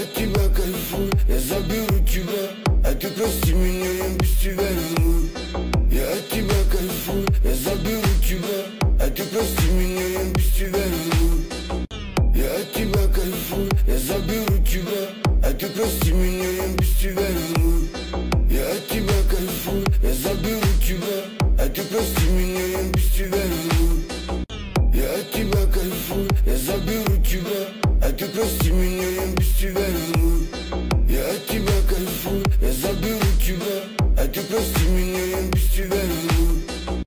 от тебя кайфую, я заберу тебя, а ты прости меня, я без тебя ревную. Я от тебя кайфую, я заберу тебя, а ты прости меня, я без тебя ревную. Я от тебя кайфую, я заберу тебя, а ты прости меня, я без тебя ревную. Я от тебя кайфую, я заберу тебя, а ты прости меня, я без тебя ревную. Я от тебя кайфую, я заберу тебя, а ты прости меня, я без тебя ревную. Я от тебя кайфую, я заберу тебя, а ты прости меня, я без тебя ревную.